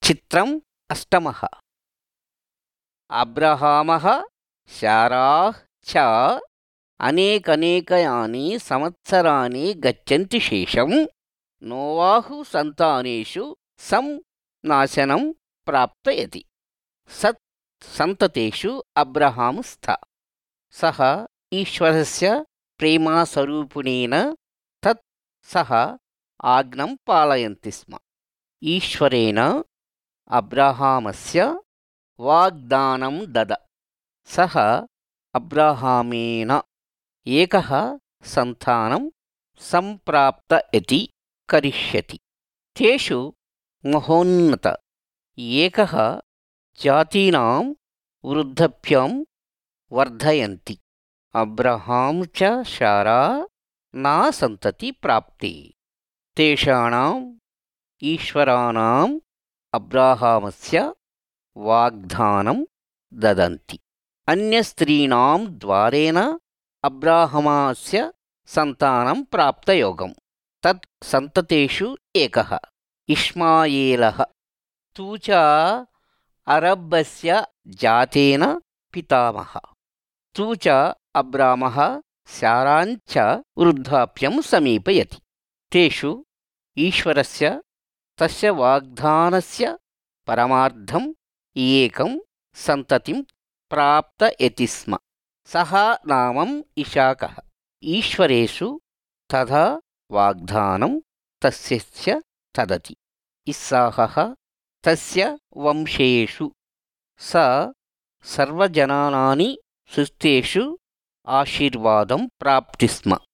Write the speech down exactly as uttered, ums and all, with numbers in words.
చిత్రం అష్టమః. అబ్రహామః శారాః చ అనేకనేకయాని సంవత్సరాని గచ్చంతి శేషం నోవాహు సంతానేషు సం నాశనం ప్రాప్తయతి. సత్ సంతతేషు అబ్రహాం స్థ. సహ ఈశ్వరస్య ప్రేమాస్వరూపిణేన తత్ సహ ఆజ్ఞం పాలయంతి స్మ. ఈశ్వరేణ అబ్రహామస్య వాగ్దానం దద. సహ అబ్రహామేణ ఏకః సంతానం సంప్రాప్తయతి కరిష్యతి. తేషు మహోన్నత ఏకః జాతీనాం వృద్ధాప్యం వర్ధయంతి. అబ్రహాం చ శారా నా సంతతి ప్రాప్తే. తేషాణం ఈశ్వరాణం అబ్రహామస్య వాగ్దానం దదంతి. అన్యస్త్రీణాం ద్వారేణ అబ్రహామస్య సంతానం ప్రాప్తయోగం. తత్ సంతతేషు ఏకః ఇష్మాయేలః. తూ చ అరబ్బస్య జాతేన పితామహ. తూ చ అబ్రామః శారాంచ వృద్ధాప్యం సమీపయతి. తేషు ఈశ్వరస్య తస్య వాగ్దానస్య పరమార్థం ఏకం సంతతిం ప్రాప్తయతి స్మ. సహ నామం ఇషాకః. ఈశ్వరేషు తథా వాగ్దానం తస్య తదతి. ఇస్సాకః తస్య వంశేషు. స సర్వజనానాని సృష్టేషు ఆశీర్వాదం ప్రాప్తి స్మ.